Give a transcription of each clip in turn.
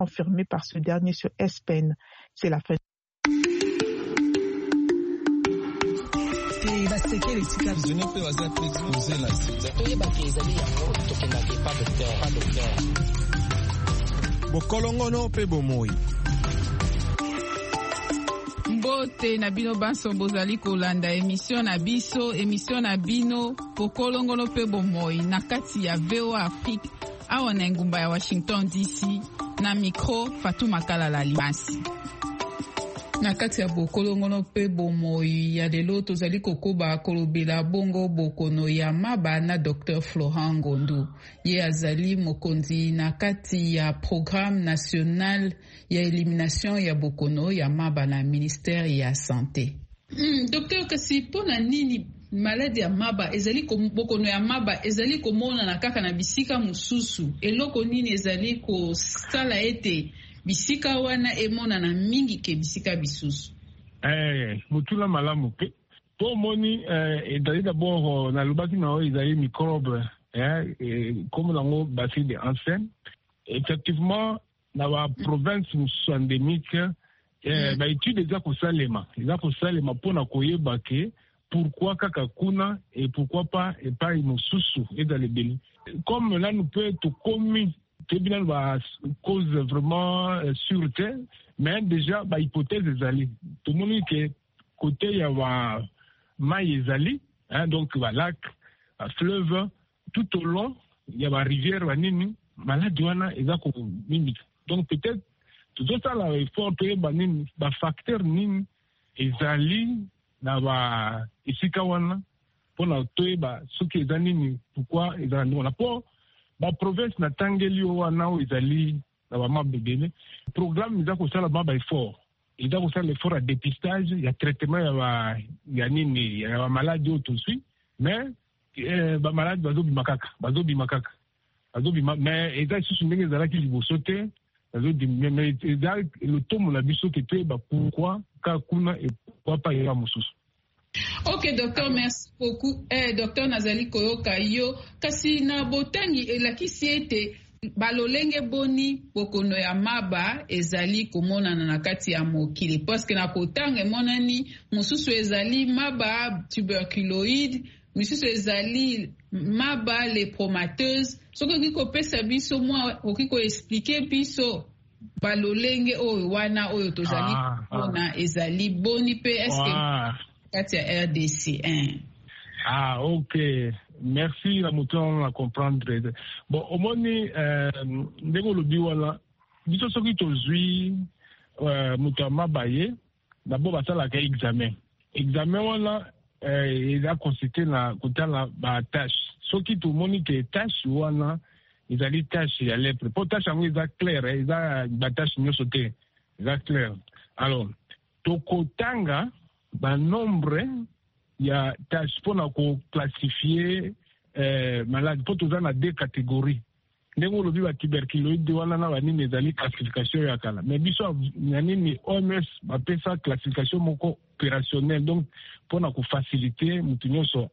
confirmée par ce dernier sur ESPN. C'est la fin. Bokolongono pe bomoi. Mbote na bino banso bozali kolanda émission na bino Bokolongono pe bomoi na kati ya VOA Afrique awa na ngumba ya Washington DC na micro Fatuma Kalala Limasi. Na kati ya Bokolongono pe bomoi ya lelo tozali kokoba kolobela bongo bokono ya maba na Dr Florent Ngondu. Ye azali mokonzi na kati ya programme national ya elimination ya bokono ya maba na ministère ya santé. Dr kasi pona nini maladie ya maba ezali bokono ya maba ezali komona na kaka na bisika mususu eloko nini ezali ko sala ete bisika wana emona na mingi ke bisika bisusu? Mutula malamu pe. Po moni ezali d'abord na lubaki na o ezali microbe comme nango bacille de Hansen. Effectivement na ba province mususu endémique ba étude eza kosalema pona koyeba ke pourquoi kaka kuna et pourquoi pas epai mususu ezali beli. Comme là nous peut tout commis tribunal va cause vraiment sûreté, mais déjà ba hypothèse ezali tout le monde que côté ya wa mai ezali donc va lac fleuve tout au long il y a ba rivière wa nini maladie wana eza ko mimi. Donc peut-être tout ça là effort que ba nini ba facteur nini ezali na ba isika wana pona toyeba soki ezali nini pourquoi ezali na po ba province na tangeli wana ezali na ba mabebele programme eza ko sala ba effort eza ko sala effort à dépistage ya traitement ya nini ya maladie tout suit mais ba maladie bazo bimakaka mais eza susu ndenge ezalaki liboso te mais eza le tomo na biso ke te ba pourquoi ka kuna et pourquoi pas ya mususu. Ok, docteur, merci beaucoup. Docteur Nazali Koyoka yo kasi na botangi elakisi ete balolenge boni bokono ya maba ezali komonana na kati ya mokili parce que na kotanga monani mususu ezali maba tuberculoide, mususu ezali maba lépromateuse. Soko kiko pesa biso mwa okiko expliquer biso balolenge oyo wana oyo tozali kona ezali boni pe est-ce que kati ya RDC 1. Ok. Merci la mouton à comprendre. Bon, au moins ndeko lobi wana biso soki tozwi mutu mabaye d'abord basala ka examen wana il a consulté na kotala ba tâche soki to moni ke tâche wana ezali tâche ya lèpre po tâche yango eza clair eza ba tâche nyonso te eza clair. Alors tokotanga ba nombre ya tâche pona ko classifier malade po toza na deux catégories ndenge lobi ba tuberculoide wana na banini ezali classification ya kala mais biso na nini OMS bapesa classification moko opérationnel donc pona ko faciliter mutu nyonso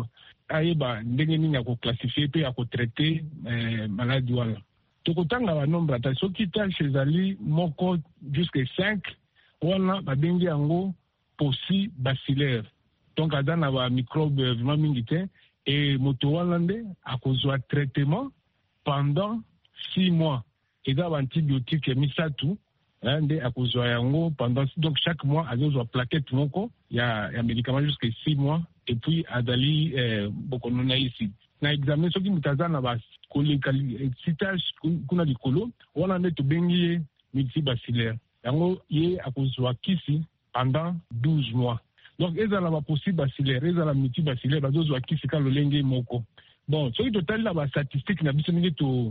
ayeba ndenge nini ya ko classifier pe ya ko traiter malade wana tokotanga ba nombre ata soki tâche ezali moko jusqu'à 5 wana babengi yango posi bacillaire donc aza na ba microbe vraiment mingi te et moto wana nde akozwa traitement pendant 6 mois eza ba antibiotique misatu nde akozwa yango pendant donc chaque mois azozwa plaquette moko ya médicament jusqu'à 6 mois et puis azali bokono na ici na examen soki mutaza na ba citage kuna likolo wana nde tobengi multibacillaire yango ye akozwa kisi pendant 12 mois. Donc ezala ba possible bacillaire ezala multibacillaire bazozwa kisi ka lolenge moko. Bon soki total la ba statistique na biso mingi to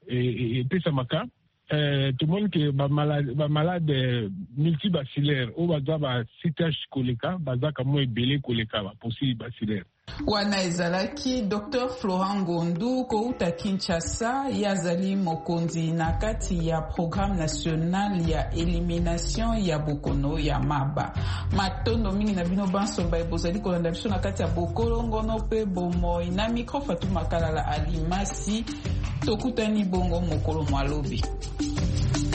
pesa maka tout le monde que ba malade multibacillaire o baza ba citage koleka baza ka mo ebele koleka ba possible bacillaire. Wana ezalaki Dr Florent Ngondu kouta Kinshasa yazali mokonzi na kati ya programme national ya elimination ya bokono ya maba. Matondo mingi na bino bansomba ebozali kolanda biso na kati ya Bokolongono pe bomoi na micro Fatuma Kalala Alimasi tokutani bongo mokolo mwalobi.